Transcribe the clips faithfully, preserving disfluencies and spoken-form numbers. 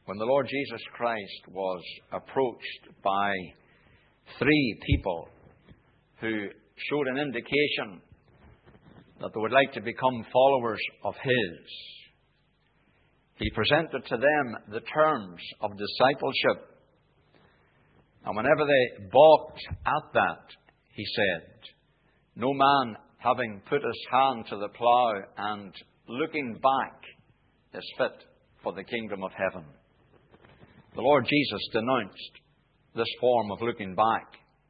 when the Lord Jesus Christ was approached by three people who showed an indication that they would like to become followers of His, He presented to them the terms of discipleship. And whenever they balked at that, He said, "No man having put his hand to the plough and looking back is fit for the kingdom of heaven." The Lord Jesus denounced this form of looking back.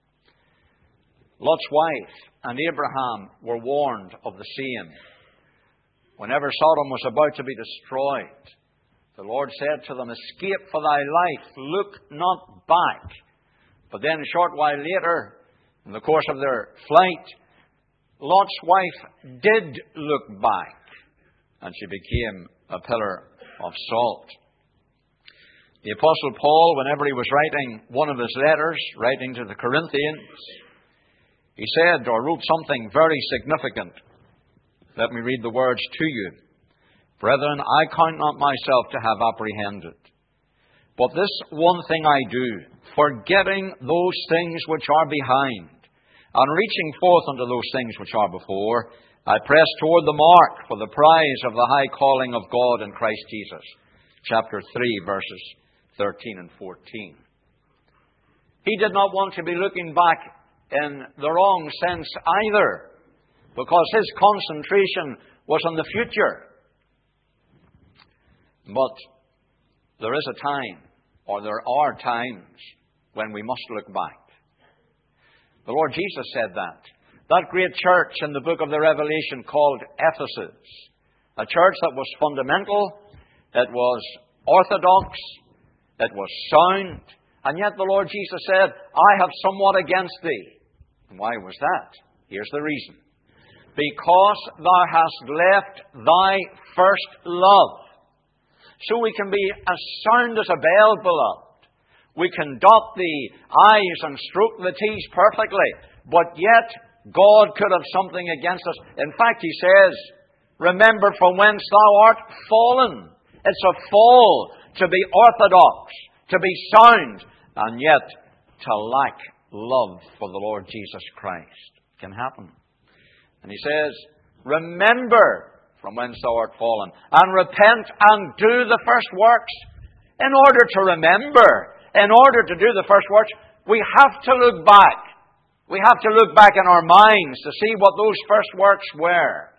Lot's wife and Abraham were warned of the same. Whenever Sodom was about to be destroyed, the Lord said to them, "Escape for thy life, look not back." But then a short while later, in the course of their flight, Lot's wife did look back, and she became a pillar of salt. The Apostle Paul, whenever he was writing one of his letters, writing to the Corinthians, he said or wrote something very significant. Let me read the words to you. "Brethren, I count not myself to have apprehended. But this one thing I do, forgetting those things which are behind, and reaching forth unto those things which are before, I press toward the mark for the prize of the high calling of God in Christ Jesus." Chapter three, verses thirteen and fourteen. He did not want to be looking back in the wrong sense either, because his concentration was on the future. But there is a time, or there are times, when we must look back. The Lord Jesus said that. That great church in the book of the Revelation called Ephesus, a church that was fundamental, it was orthodox, it was sound, and yet the Lord Jesus said, "I have somewhat against thee." And why was that? Here's the reason. "Because thou hast left thy first love." So we can be as sound as a bell, beloved. We can dot the I's and stroke the T's perfectly, but yet God could have something against us. In fact, He says, "Remember from whence thou art fallen." It's a fall to be orthodox, to be sound, and yet to lack love for the Lord Jesus Christ. It can happen. And He says, "Remember from whence thou art fallen, and repent and do the first works." In order to remember, in order to do the first works, we have to look back. We have to look back in our minds to see what those first works were.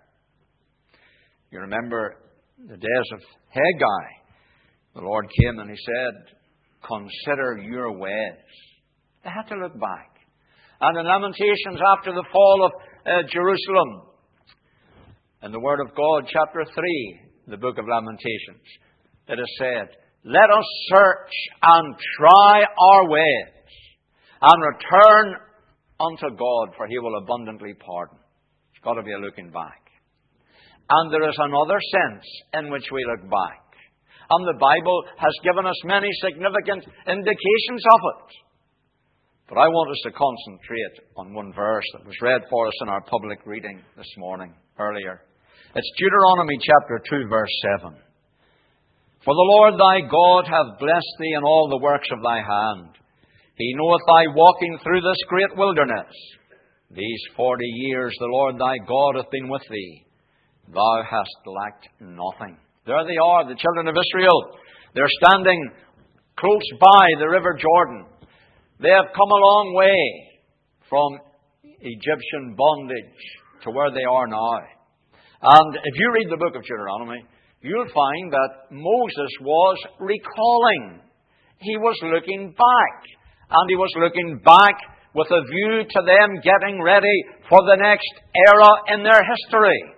You remember the days of Haggai. The Lord came and He said, "Consider your ways." They had to look back. And in Lamentations, after the fall of uh, Jerusalem, in the Word of God, chapter three, the book of Lamentations, it is said, "Let us search and try our ways, and return unto God, for He will abundantly pardon." It's got to be a looking back. And there is another sense in which we look back. And the Bible has given us many significant indications of it. But I want us to concentrate on one verse that was read for us in our public reading this morning, earlier. It's Deuteronomy chapter two, verse seven. "For the Lord thy God hath blessed thee in all the works of thy hand. He knoweth thy walking through this great wilderness. These forty years the Lord thy God hath been with thee. Thou hast lacked nothing." There they are, the children of Israel. They're standing close by the river Jordan. They have come a long way from Egyptian bondage to where they are now. And if you read the book of Deuteronomy, you'll find that Moses was recalling. He was looking back. And he was looking back with a view to them getting ready for the next era in their history.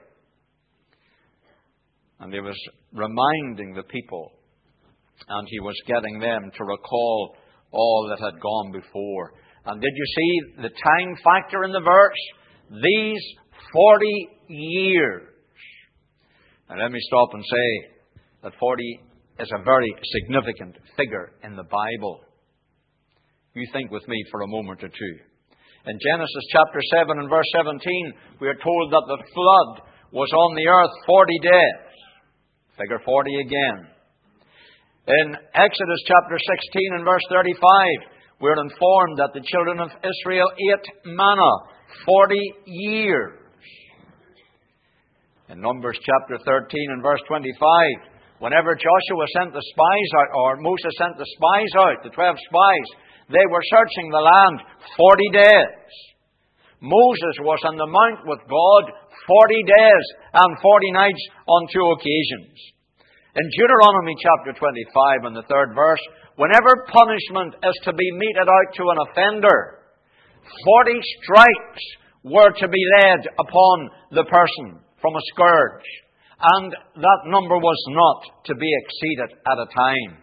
And he was reminding the people, and he was getting them to recall all that had gone before. And did you see the time factor in the verse? These forty years. And let me stop and say that forty is a very significant figure in the Bible. You think with me for a moment or two. In Genesis chapter seven and verse seventeen, we are told that the flood was on the earth forty days. Figure forty again. In Exodus chapter sixteen and verse thirty-five, we're informed that the children of Israel ate manna forty years. In Numbers chapter thirteen and verse twenty-five, whenever Joshua sent the spies out, or Moses sent the spies out, the twelve spies, they were searching the land forty days. Moses was on the mount with God forty days and forty nights on two occasions. In Deuteronomy chapter twenty-five and the third verse, whenever punishment is to be meted out to an offender, forty stripes were to be laid upon the person from a scourge, and that number was not to be exceeded at a time.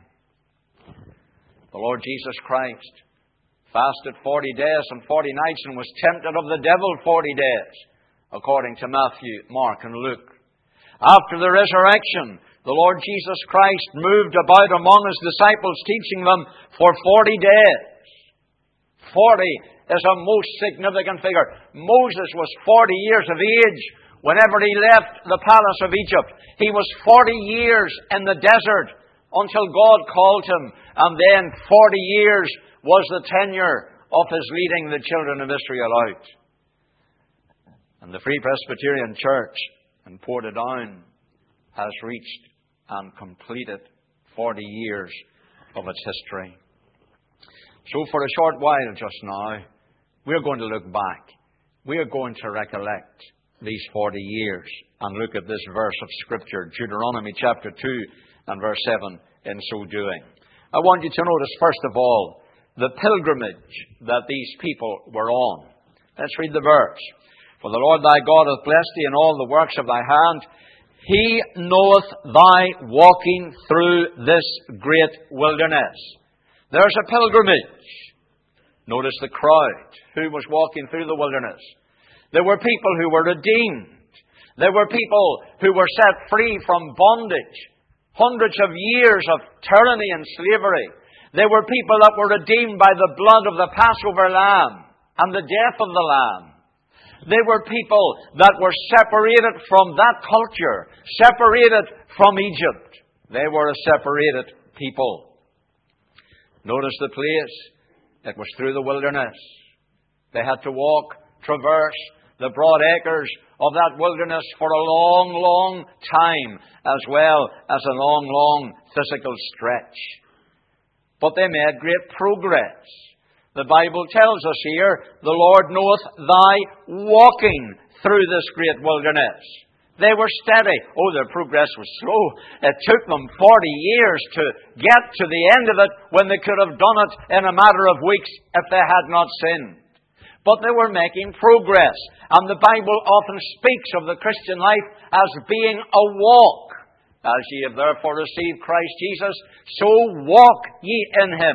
The Lord Jesus Christ fasted forty days and forty nights and was tempted of the devil forty days, according to Matthew, Mark, and Luke. After the resurrection, the Lord Jesus Christ moved about among His disciples, teaching them for forty days. Forty is a most significant figure. Moses was forty years of age whenever he left the palace of Egypt. He was forty years in the desert until God called him, and then forty years was the tenure of his leading the children of Israel out. And the Free Presbyterian Church in Portadown has reached and completed forty years of its history. So for a short while just now, we're going to look back. We are going to recollect these forty years and look at this verse of Scripture, Deuteronomy chapter two and verse seven, in so doing. I want you to notice, first of all, the pilgrimage that these people were on. Let's read the verse. For the Lord thy God hath blessed thee in all the works of thy hand. He knoweth thy walking through this great wilderness. There's a pilgrimage. Notice the crowd who was walking through the wilderness. There were people who were redeemed. There were people who were set free from bondage. Hundreds of years of tyranny and slavery. There were people that were redeemed by the blood of the Passover lamb and the death of the lamb. They were people that were separated from that culture, separated from Egypt. They were a separated people. Notice the place. It was through the wilderness. They had to walk, traverse the broad acres of that wilderness for a long, long time, as well as a long, long physical stretch. But they made great progress. The Bible tells us here, the Lord knoweth thy walking through this great wilderness. They were steady. Oh, their progress was slow. It took them forty years to get to the end of it when they could have done it in a matter of weeks if they had not sinned. But they were making progress. And the Bible often speaks of the Christian life as being a walk. As ye have therefore received Christ Jesus, so walk ye in Him.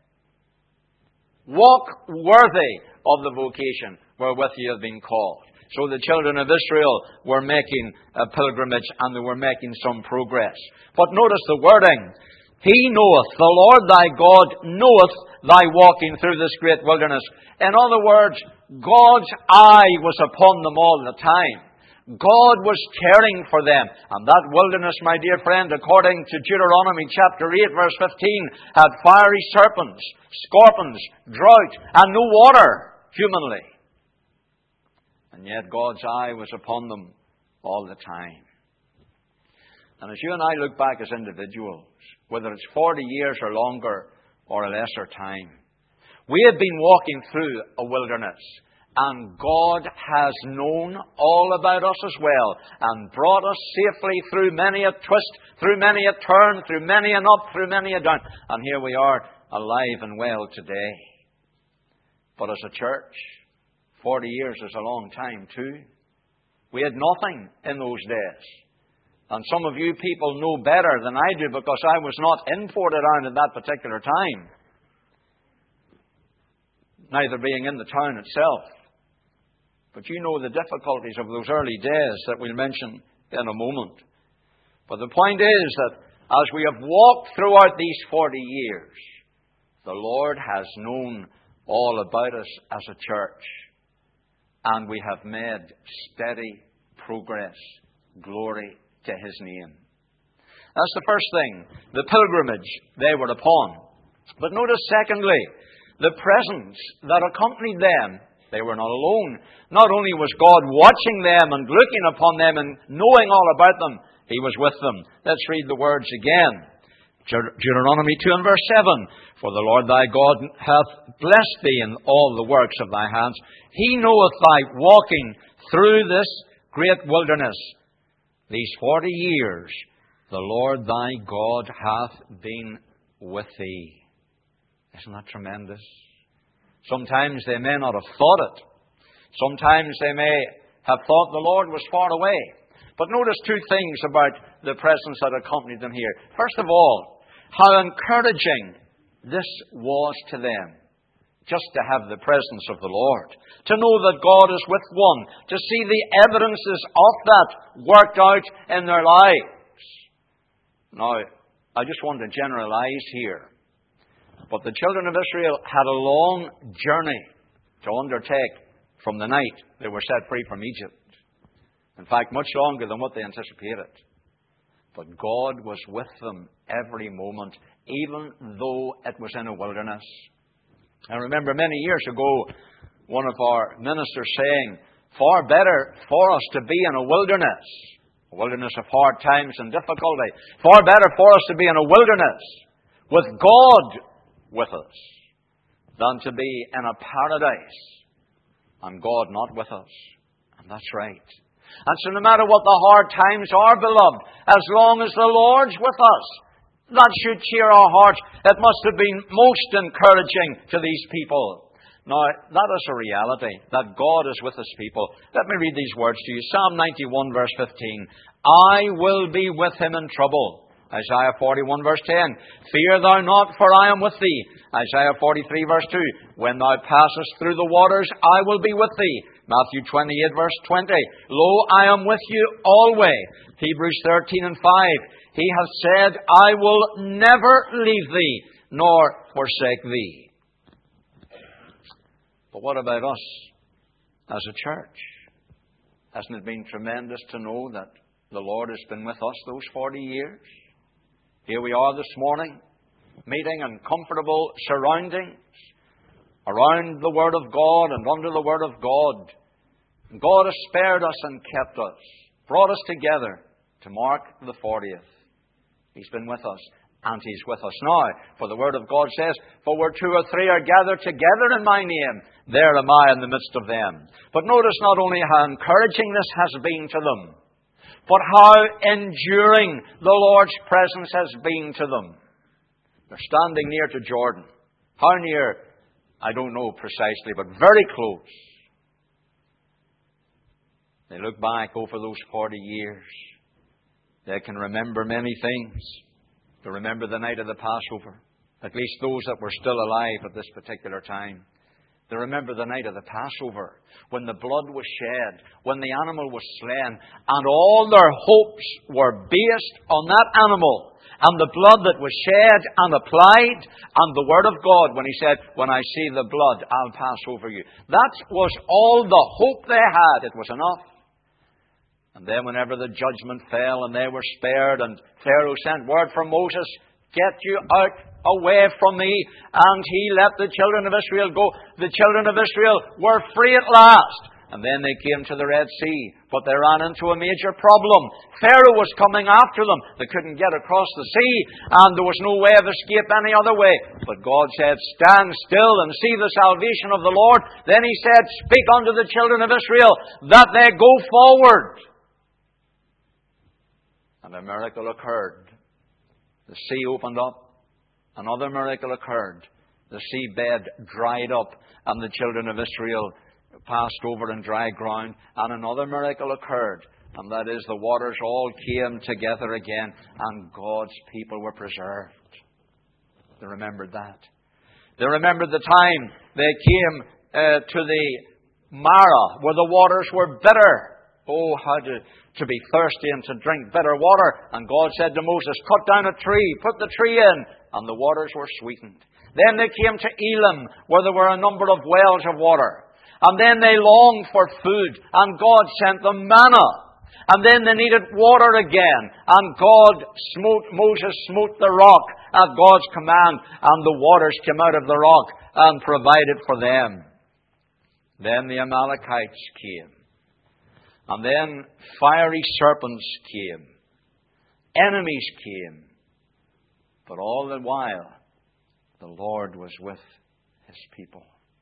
Walk worthy of the vocation wherewith ye have been called. So the children of Israel were making a pilgrimage and they were making some progress. But notice the wording. He knoweth, the Lord thy God knoweth thy walking through this great wilderness. In other words, God's eye was upon them all the time. God was caring for them. And that wilderness, my dear friend, according to Deuteronomy chapter eight, verse fifteen, had fiery serpents, scorpions, drought, and no water, humanly. And yet God's eye was upon them all the time. And as you and I look back as individuals, whether it's forty years or longer or a lesser time, we have been walking through a wilderness. And God has known all about us as well and brought us safely through many a twist, through many a turn, through many an up, through many a down. And here we are, alive and well today. But as a church, forty years is a long time too. We had nothing in those days. And some of you people know better than I do because I was not in Portadown at that particular time. Neither being in the town itself. But you know the difficulties of those early days that we'll mention in a moment. But the point is that as we have walked throughout these forty years, the Lord has known all about us as a church. And we have made steady progress. Glory to His name. That's the first thing. The pilgrimage they were upon. But notice, secondly, the presence that accompanied them. They were not alone. Not only was God watching them and looking upon them and knowing all about them, He was with them. Let's read the words again. Deuteronomy two and verse seven. For the Lord thy God hath blessed thee in all the works of thy hands. He knoweth thy walking through this great wilderness. These forty years the Lord thy God hath been with thee. Isn't that tremendous? Sometimes they may not have thought it. Sometimes they may have thought the Lord was far away. But notice two things about the presence that accompanied them here. First of all, how encouraging this was to them. Just to have the presence of the Lord. To know that God is with one. To see the evidences of that worked out in their lives. Now, I just want to generalize here. But the children of Israel had a long journey to undertake from the night they were set free from Egypt. In fact, much longer than what they anticipated. But God was with them every moment, even though it was in a wilderness. I remember many years ago, one of our ministers saying, far better for us to be in a wilderness, a wilderness of hard times and difficulty, far better for us to be in a wilderness with God with us than to be in a paradise and God not with us. And that's right. And so no matter what the hard times are, beloved, as long as the Lord's with us, that should cheer our hearts. It must have been most encouraging to these people. Now, that is a reality, that God is with His people. Let me read these words to you. Psalm ninety-one, verse fifteen. I will be with him in trouble. Isaiah forty-one, verse ten. Fear thou not, for I am with thee. Isaiah forty-three, verse two. When thou passest through the waters, I will be with thee. Matthew twenty-eight, verse twenty. Lo, I am with you always. Hebrews thirteen and five. He hath said, I will never leave thee, nor forsake thee. But what about us as a church? Hasn't it been tremendous to know that the Lord has been with us those forty years? Here we are this morning, meeting in comfortable surroundings, around the Word of God and under the Word of God. And God has spared us and kept us, brought us together to mark the fortieth. He's been with us, and He's with us now. For the Word of God says, for where two or three are gathered together in my name, there am I in the midst of them. But notice not only how encouraging this has been to them, but how enduring the Lord's presence has been to them. They're standing near to Jordan. How near? I don't know precisely, but very close. They look back over those forty years. They can remember many things. They remember the night of the Passover. At least those that were still alive at this particular time. They remember the night of the Passover, when the blood was shed, when the animal was slain, and all their hopes were based on that animal, and the blood that was shed and applied, and the Word of God, when He said, when I see the blood, I'll pass over you. That was all the hope they had. It was enough. And then whenever the judgment fell and they were spared, and Pharaoh sent word from Moses, get you out away from me. And he let the children of Israel go. The children of Israel were free at last. And then they came to the Red Sea. But they ran into a major problem. Pharaoh was coming after them. They couldn't get across the sea. And there was no way of escape any other way. But God said, stand still and see the salvation of the Lord. Then He said, speak unto the children of Israel that they go forward. And a miracle occurred. The sea opened up. Another miracle occurred. The seabed dried up, and the children of Israel passed over in dry ground. And another miracle occurred, and that is the waters all came together again, and God's people were preserved. They remembered that. They remembered the time they came uh, to the Marah, where the waters were bitter. Oh, how to, to be thirsty and to drink bitter water. And God said to Moses, cut down a tree, put the tree in, and the waters were sweetened. Then they came to Elim, where there were a number of wells of water. And then they longed for food, and God sent them manna. And then they needed water again. And God smote, Moses smote the rock at God's command, and the waters came out of the rock and provided for them. Then the Amalekites came. And then fiery serpents came. Enemies came. But all the while, the Lord was with His people.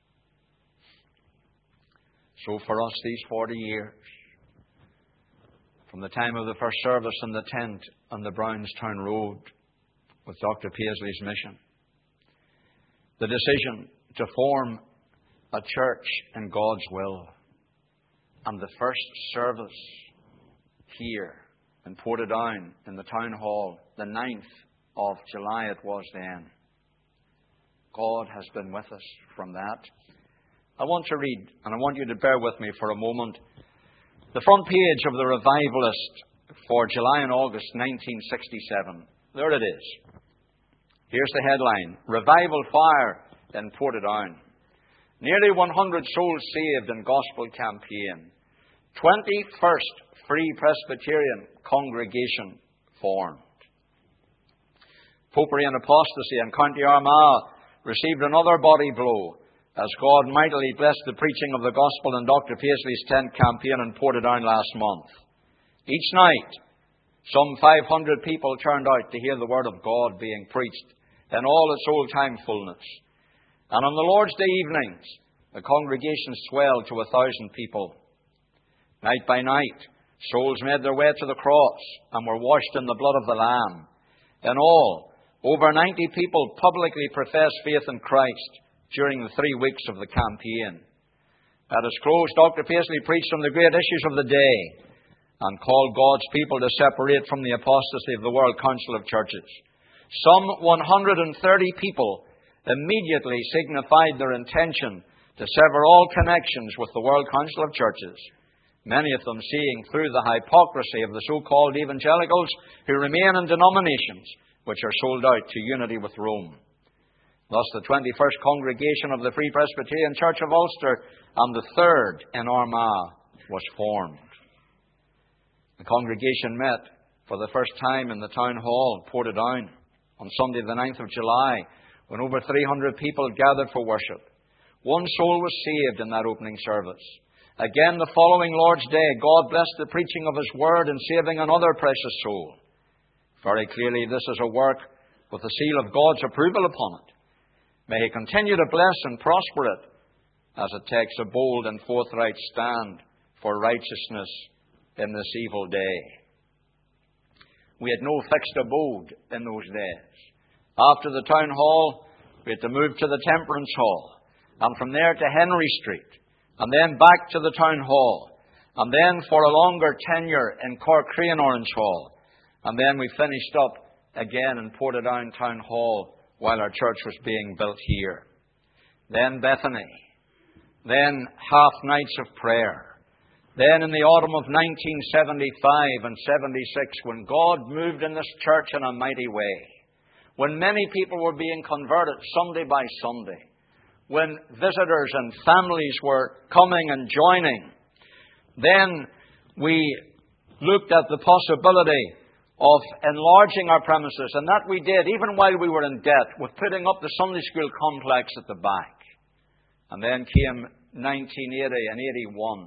So for us, these forty years, from the time of the first service in the tent on the Brownstown Road with Doctor Paisley's mission, the decision to form a church in God's will, and the first service here in Portadown in the town hall, the ninth of July it was then. God has been with us from that. I want to read, and I want you to bear with me for a moment, the front page of the Revivalist for July and August nineteen sixty-seven. There it is. Here's the headline: Revival Fire in Portadown. Nearly one hundred souls saved in gospel campaign. twenty-first Free Presbyterian congregation formed. Popery and apostasy in County Armagh received another body blow as God mightily blessed the preaching of the gospel in Doctor Paisley's tent campaign in Portadown last month. Each night, some five hundred people turned out to hear the Word of God being preached in all its old-time fullness. And on the Lord's Day evenings, the congregation swelled to a thousand people. Night by night, souls made their way to the cross and were washed in the blood of the Lamb. In all, over ninety people publicly professed faith in Christ during the three weeks of the campaign. At its close, Doctor Paisley preached on the great issues of the day and called God's people to separate from the apostasy of the World Council of Churches. Some one hundred thirty people immediately signified their intention to sever all connections with the World Council of Churches, many of them seeing through the hypocrisy of the so-called evangelicals who remain in denominations which are sold out to unity with Rome. Thus, the twenty-first congregation of the Free Presbyterian Church of Ulster and the third in Armagh was formed. The congregation met for the first time in the town hall, Portadown, on Sunday the ninth of July, when over three hundred people gathered for worship. One soul was saved in that opening service. Again, the following Lord's Day, God blessed the preaching of His Word in saving another precious soul. Very clearly, this is a work with the seal of God's approval upon it. May He continue to bless and prosper it as it takes a bold and forthright stand for righteousness in this evil day. We had no fixed abode in those days. After the town hall, we had to move to the Temperance Hall, and from there to Henry Street, and then back to the town hall, and then for a longer tenure in Cork Crane Orange Hall, and then we finished up again in Portadown Town Hall while our church was being built here. Then Bethany. Then half nights of prayer. Then in the autumn of nineteen seventy-five and seventy-six, when God moved in this church in a mighty way, when many people were being converted Sunday by Sunday, when visitors and families were coming and joining, then we looked at the possibility of enlarging our premises, and that we did, even while we were in debt, with putting up the Sunday school complex at the back. And then came nineteen eighty and eighty-one.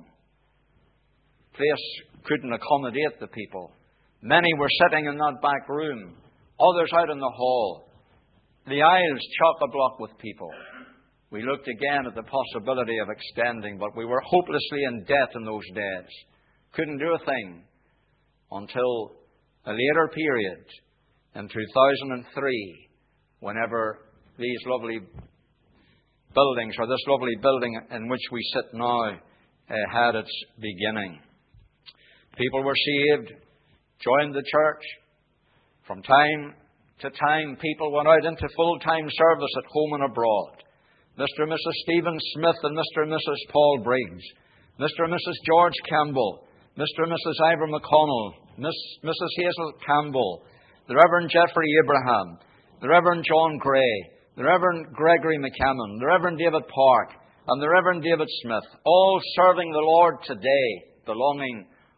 The place couldn't accommodate the people. Many were sitting in that back room, others out in the hall. The aisles chock-a-block with people. We looked again at the possibility of extending, but we were hopelessly in debt in those days. Couldn't do a thing until a later period, in two thousand three, whenever these lovely buildings, or this lovely building in which we sit now, uh, had its beginning. People were saved, joined the church. From time to time, people went out into full-time service at home and abroad. Mister and Missus Stephen Smith and Mister and Missus Paul Briggs, Mister and Missus George Campbell, Mister and Missus Ivor McConnell, Miss, Missus Hazel Campbell, the Reverend Jeffrey Abraham, the Reverend John Gray, the Reverend Gregory McCammon, the Reverend David Park, and the Reverend David Smith, all serving the Lord today, belonging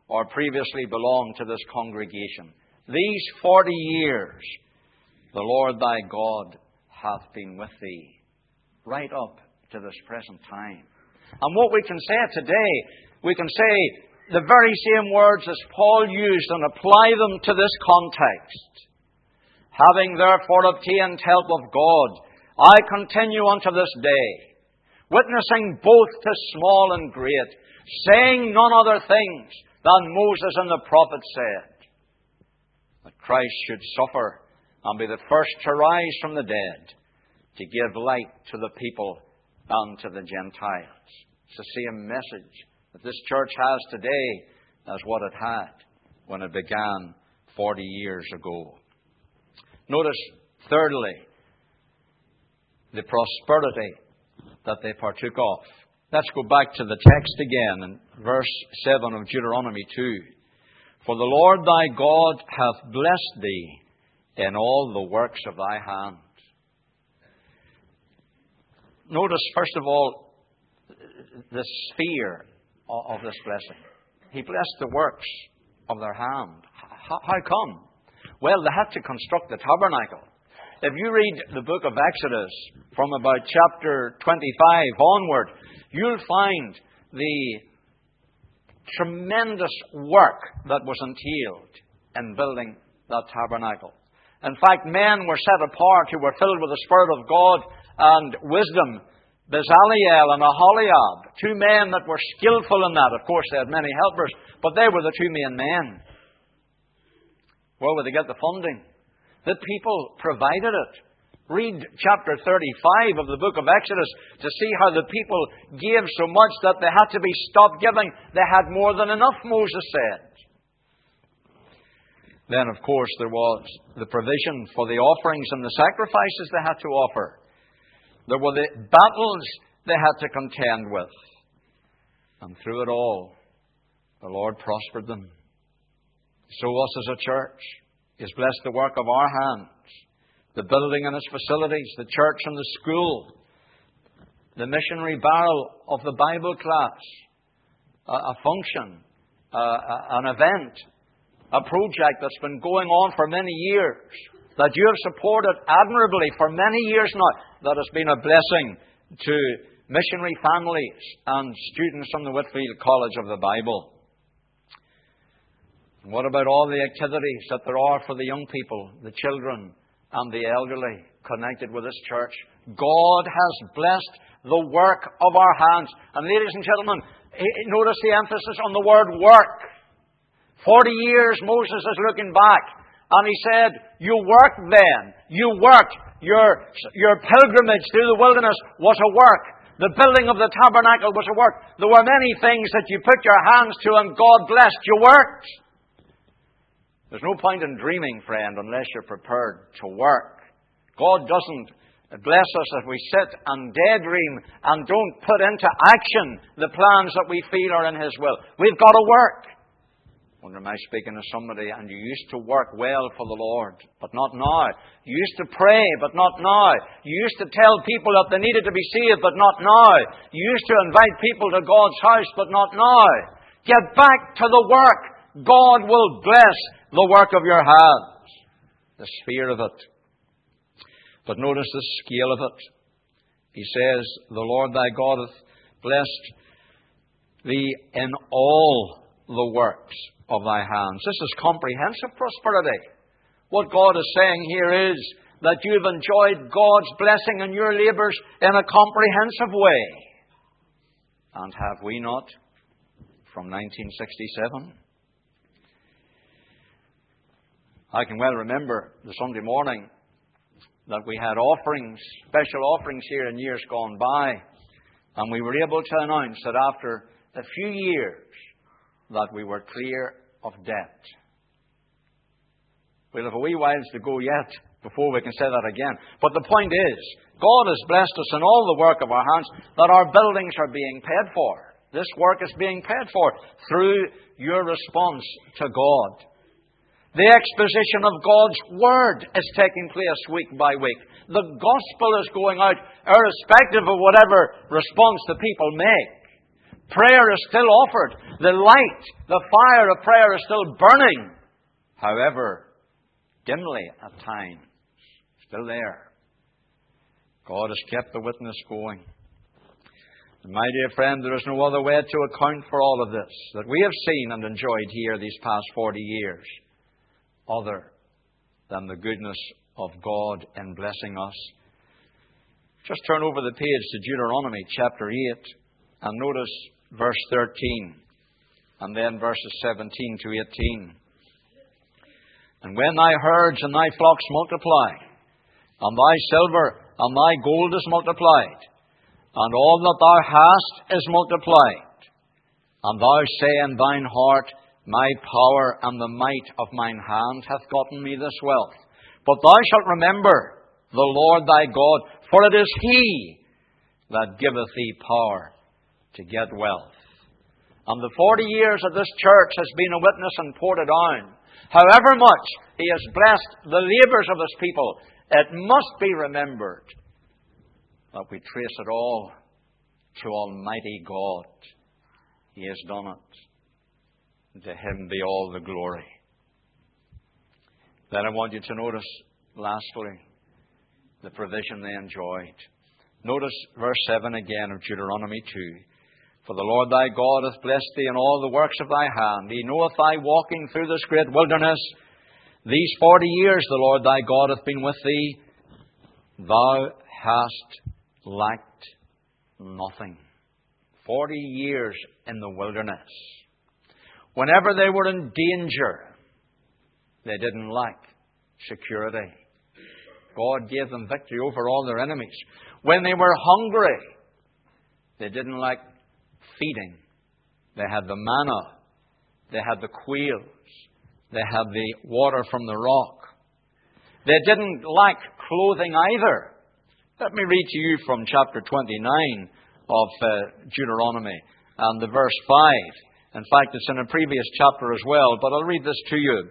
or previously belonged to this congregation. These forty years the Lord thy God hath been with thee, right up to this present time. And what we can say today, we can say the very same words as Paul used and apply them to this context. Having therefore obtained help of God, I continue unto this day, witnessing both to small and great, saying none other things than Moses and the prophets said, that Christ should suffer and be the first to rise from the dead, to give light to the people and to the Gentiles. It's the same message that this church has today as what it had when it began forty years ago. Notice, thirdly, the prosperity that they partook of. Let's go back to the text again in verse seven of Deuteronomy two. For the Lord thy God hath blessed thee in all the works of thy hand. Notice, first of all, the sphere of this blessing. He blessed the works of their hand. How come? Well, they had to construct the tabernacle. If you read the book of Exodus from about chapter twenty-five onward, you'll find the tremendous work that was entailed in building that tabernacle. In fact, men were set apart who were filled with the Spirit of God and wisdom. Bezaleel and Aholiab, two men that were skillful in that. Of course, they had many helpers, but they were the two main men. Where would they get the funding? The people provided it. Read chapter thirty-five of the book of Exodus to see how the people gave so much that they had to be stopped giving. They had more than enough, Moses said. Then, of course, there was the provision for the offerings and the sacrifices they had to offer. There were the battles they had to contend with. And through it all, the Lord prospered them. So us as a church, He has blessed the work of our hands, the building and its facilities, the church and the school, the missionary barrel of the Bible class, a, a function, a, a, an event, a project that's been going on for many years, that you have supported admirably for many years now, that has been a blessing to missionary families and students from the Whitefield College of the Bible. And what about all the activities that there are for the young people, the children, and the elderly connected with this church? God has blessed the work of our hands. And ladies and gentlemen, notice the emphasis on the word work. Forty years Moses is looking back, and he said, you worked then. You worked. Your, your pilgrimage through the wilderness was a work. The building of the tabernacle was a work. There were many things that you put your hands to and God blessed. You worked. There's no point in dreaming, friend, unless you're prepared to work. God doesn't bless us if we sit and daydream and don't put into action the plans that we feel are in His will. We've got to work. I wonder, am I speaking to somebody and you used to work well for the Lord, but not now. You used to pray, but not now. You used to tell people that they needed to be saved, but not now. You used to invite people to God's house, but not now. Get back to the work. God will bless the work of your hands. The sphere of it. But notice the scale of it. He says, the Lord thy God hath blessed thee in all the works of thy hands. This is comprehensive prosperity. What God is saying here is that you've enjoyed God's blessing in your labours in a comprehensive way. And have we not? From nineteen sixty-seven. I can well remember the Sunday morning that we had offerings, special offerings here in years gone by. And we were able to announce that after a few years that we were clear of debt. We'll have a wee while to go yet before we can say that again. But the point is, God has blessed us in all the work of our hands, that our buildings are being paid for. This work is being paid for through your response to God. The exposition of God's Word is taking place week by week. The gospel is going out irrespective of whatever response the people make. Prayer is still offered. The light, the fire of prayer is still burning. However, dimly at times. Still there. God has kept the witness going. And my dear friend, there is no other way to account for all of this that we have seen and enjoyed here these past forty years other than the goodness of God in blessing us. Just turn over the page to Deuteronomy chapter eight and notice verse thirteen and then verses seventeen to eighteen. And when thy herds and thy flocks multiply, and thy silver and thy gold is multiplied, and all that thou hast is multiplied, and thou say in thine heart, my power and the might of mine hand hath gotten me this wealth. But thou shalt remember the Lord thy God, for it is He that giveth thee power to get wealth. And the forty years of this church has been a witness and poured on. However much He has blessed the labours of His people, it must be remembered that we trace it all to Almighty God. He has done it. To Him be all the glory. Then I want you to notice, lastly, the provision they enjoyed. Notice verse seven again of Deuteronomy two. For the Lord thy God hath blessed thee in all the works of thy hand. He knoweth thy walking through this great wilderness. These forty years the Lord thy God hath been with thee. Thou hast lacked nothing. Forty years in the wilderness. Whenever they were in danger, they didn't lack security. God gave them victory over all their enemies. When they were hungry, they didn't lack feeding. They had the manna. They had the quails. They had the water from the rock. They didn't lack clothing either. Let me read to you from chapter twenty-nine of uh, Deuteronomy and the verse five. In fact, it's in a previous chapter as well, but I'll read this to you.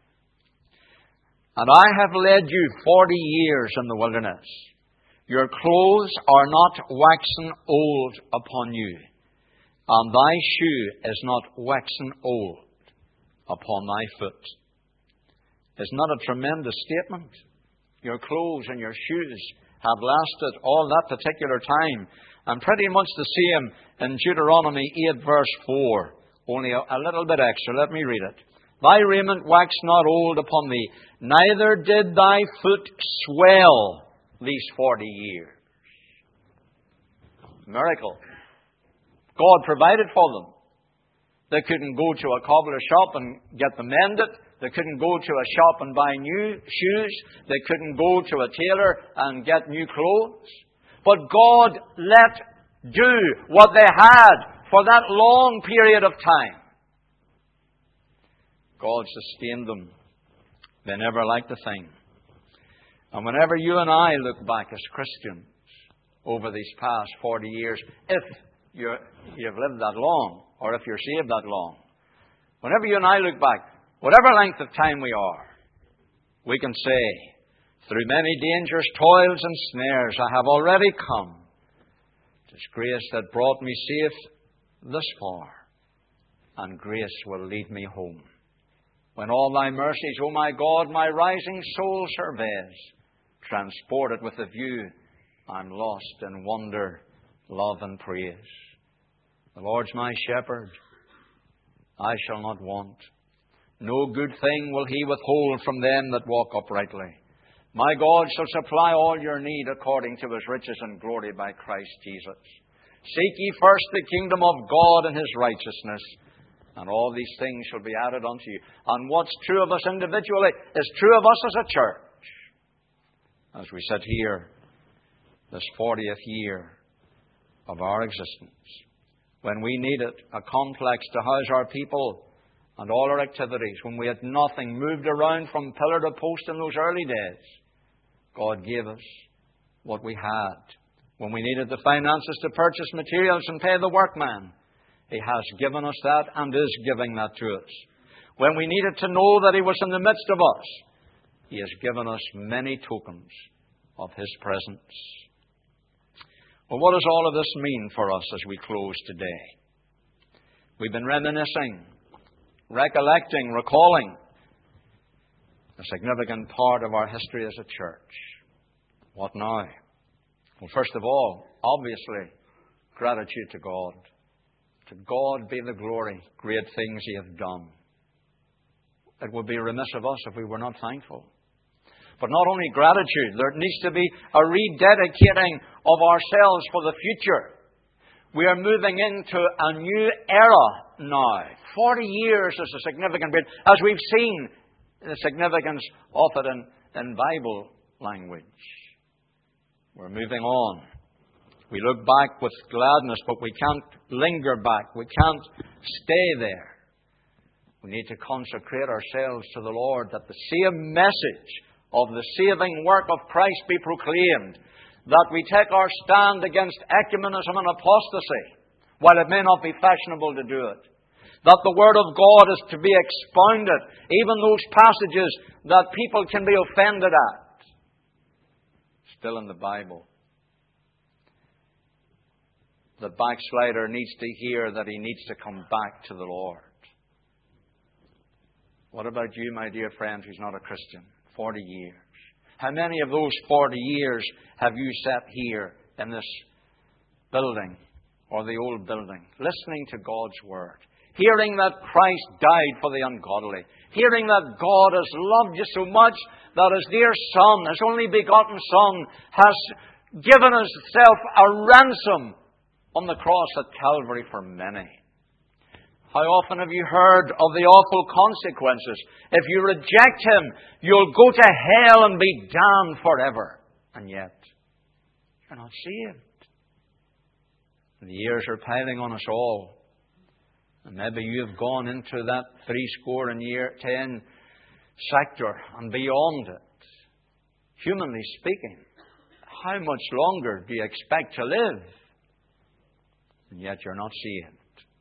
And I have led you forty years in the wilderness. Your clothes are not waxen old upon you, and thy shoe is not waxen old upon thy foot. Isn't that a tremendous statement? Your clothes and your shoes have lasted all that particular time. And pretty much the same in Deuteronomy eight verse four. Only a, a little bit extra. Let me read it. Thy raiment waxed not old upon thee, neither did thy foot swell these forty years. Miracle. God provided for them. They couldn't go to a cobbler's shop and get them mended. They couldn't go to a shop and buy new shoes. They couldn't go to a tailor and get new clothes. But God let do what they had for that long period of time. God sustained them. They never lacked a thing. And whenever you and I look back as Christians over these past forty years, if you're, you've lived that long, or if you're saved that long, whenever you and I look back, whatever length of time we are, we can say, through many dangers, toils, and snares, I have already come. 'Tis grace that brought me safe thus far, and grace will lead me home. When all thy mercies, O my God, my rising soul surveys, transported with a view, I'm lost in wonder, love, and praise. The Lord's my shepherd, I shall not want. No good thing will He withhold from them that walk uprightly. My God shall supply all your need according to His riches and glory by Christ Jesus. Seek ye first the kingdom of God and His righteousness, and all these things shall be added unto you. And what's true of us individually is true of us as a church. As we sit here, this fortieth year of our existence, when we needed a complex to house our people and all our activities, when we had nothing, moved around from pillar to post in those early days, God gave us what we had. When we needed the finances to purchase materials and pay the workman, He has given us that and is giving that to us. When we needed to know that He was in the midst of us, He has given us many tokens of His presence. Well, what does all of this mean for us as we close today? We've been reminiscing, recollecting, recalling a significant part of our history as a church. What now? Well, first of all, obviously, gratitude to God. To God be the glory, great things He hath done. It would be remiss of us if we were not thankful. But not only gratitude, there needs to be a rededicating of ourselves for the future. We are moving into a new era now. Forty years is a significant period, as we've seen the significance of it in, in Bible language. We're moving on. We look back with gladness, but we can't linger back. We can't stay there. We need to consecrate ourselves to the Lord, that the same message of the saving work of Christ be proclaimed, that we take our stand against ecumenism and apostasy, while it may not be fashionable to do it. That the Word of God is to be expounded, even those passages that people can be offended at. Still in the Bible. The backslider needs to hear that he needs to come back to the Lord. What about you, my dear friend, who's not a Christian? Forty years. How many of those forty years have you sat here in this building or the old building, listening to God's Word, hearing that Christ died for the ungodly, hearing that God has loved you so much that His dear Son, His only begotten Son, has given Himself a ransom on the cross at Calvary for many? How often have you heard of the awful consequences? If you reject Him, you'll go to hell and be damned forever. And yet, you're not saved. The years are piling on us all. And maybe you have gone into that three score and year ten sector and beyond it. Humanly speaking, how much longer do you expect to live? And yet you're not saved.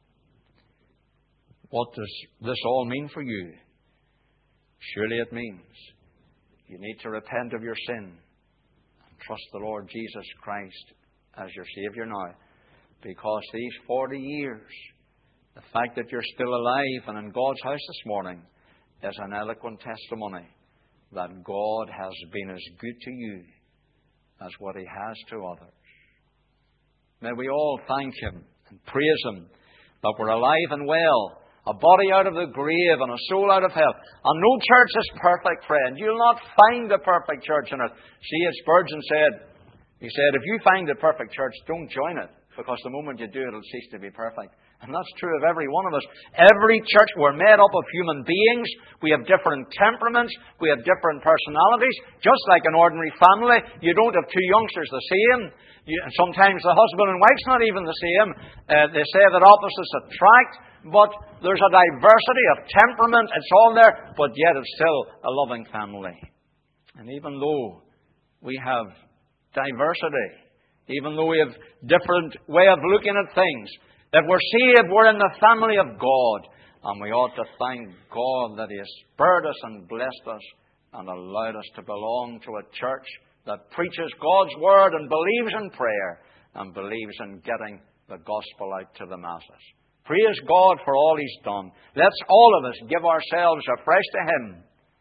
What does this all mean for you? Surely it means you need to repent of your sin and trust the Lord Jesus Christ as your Savior now. Because these forty years, the fact that you're still alive and in God's house this morning, is an eloquent testimony that God has been as good to you as what He has to others. May we all thank Him and praise Him that we're alive and well, a body out of the grave and a soul out of hell. And no church is perfect, friend. You'll not find a perfect church in it. C H Spurgeon said, he said, if you find a perfect church, don't join it, because the moment you do, it'll cease to be perfect. And that's true of every one of us. Every church, we're made up of human beings. We have different temperaments. We have different personalities. Just like an ordinary family, you don't have two youngsters the same. You, sometimes the husband and wife's not even the same. Uh, they say that opposites attract, but there's a diversity of temperament. It's all there, but yet it's still a loving family. And even though we have diversity, even though we have different way of looking at things, that we're saved, we're in the family of God. And we ought to thank God that He has spared us and blessed us and allowed us to belong to a church that preaches God's Word and believes in prayer and believes in getting the gospel out to the masses. Praise God for all He's done. Let's all of us give ourselves afresh to Him.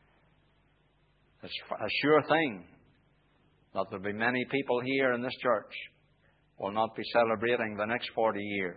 It's a sure thing that there will be many people here in this church will not be celebrating the next forty years.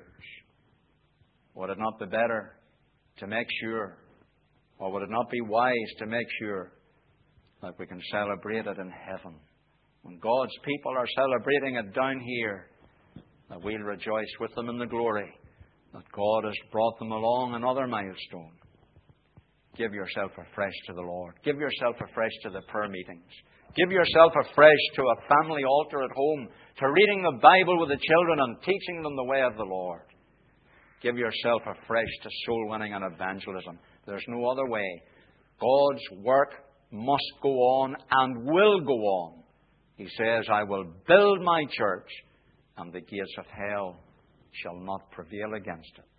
Would it not be better to make sure, or would it not be wise to make sure that we can celebrate it in heaven? When God's people are celebrating it down here, that we'll rejoice with them in the glory that God has brought them along another milestone. Give yourself afresh to the Lord. Give yourself afresh to the prayer meetings. Give yourself afresh to a family altar at home, to reading the Bible with the children and teaching them the way of the Lord. Give yourself afresh to soul winning and evangelism. There's no other way. God's work must go on and will go on. He says, I will build my church, and the gates of hell shall not prevail against it.